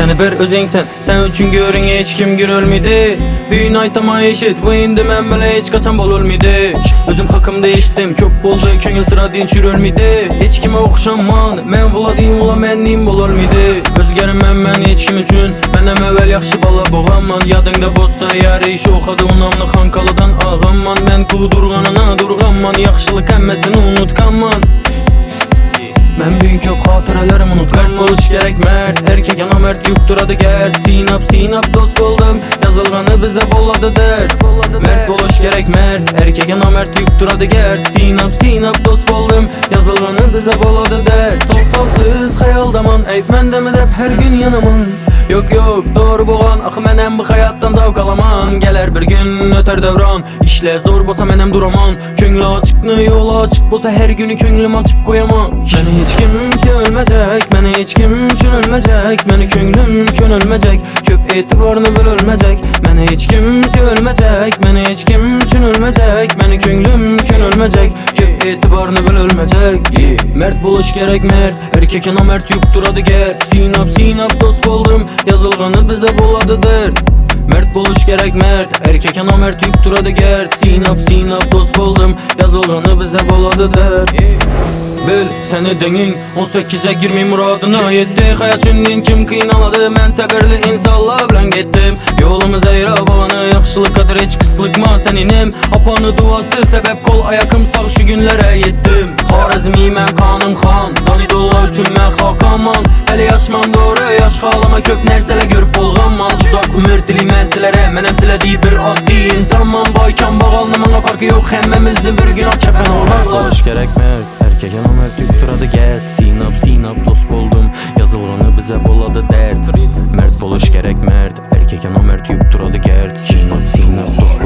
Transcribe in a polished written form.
Seni bir özüngsen, sen üçün görün hiç kim görülmedi. Büyün aytama eşit, bu indi men böyle hiç kaçan bolulmidi. Özüm hakkımda eşittim, köp boldu, köngül sıra din çürülmidi. Hiç kime okşanman, men vula deyim ula men neyim bolulmidi. Özgerimem men hiç kim üçün, menem evvel yaxşı bala boğanman. Yadыңda bozsa yarı iş oxadı unamlı xankalıdan ağanman. Men kudurganına durganman, yaxşılık emmesini unutkanman. Men büyük yok hatırlarım unutkan. Mert buluş gerek mert, erkek yana mert yük duradı gert. Sinap dost buldum, yazılganı bize bolladı dert. Mert buluş gerek mert, erkek yana mert yük duradı gert. Sinap dost buldum, yazılganı bize bolladı dert. Toxtavsız hayaldaman, eyp mende dep her gün yanımın. Yok doğru boğan, axı menem bu hayattan zavq alaman. Gelir bir gün öter devran, işle zor bolsa menem duraman. Köngülü açıkны yolu açık bolsa her günü köngülüm açıp koyaman. Meni hiç kimse ölmeyecek, meni hiç kim üçün ölmeyecek. Meni köngülüm könülmeyecek, köp etibarını bölülmeyecek. Meni hiç kimse ölmeyecek, meni hiç kim üçün ölmeyecek. Meni köngülüm könülmeyecek, köp etibarını bölülmeyecek. Mert buluş gerek mert, erkek yana mert yük duradı gert. Sinap dost buldum, yazılganı bize boladı dert. Mert buluş gerek mert, erkek yana mert yük duradı gert. Sinap dost buldum, yazılganı bize boladı dert. Bil seni denin 18'e girmey muradına yetti. Hayat üçün kim kıynaladı, men səbirli insanlar bilen gittim. Yolumuz eğra babanı, yaxşılık kadır hiç kıslıkma seninim. Apanı duası sebep kol ayakım sağ şu günlere yettim. Xarazmi men kanım xan, Danidola üçün men xaqaman. Hele yaşman doğru yaş xalama, köp nersele görüp bolğanman. Uzak ömür dili meselere, menem silediği bir addi insanman. Baykan bağalını mana farkı yok, hemmemizde bir gün ak kefen olarlar. Buluş gerek mert, erkek yana mert yük duradı gert. Sinap dost buldum, yazılganı bize boladı dert. Mert buluş gerek mert, erkek yana mert yük duradı gert. Sinap dost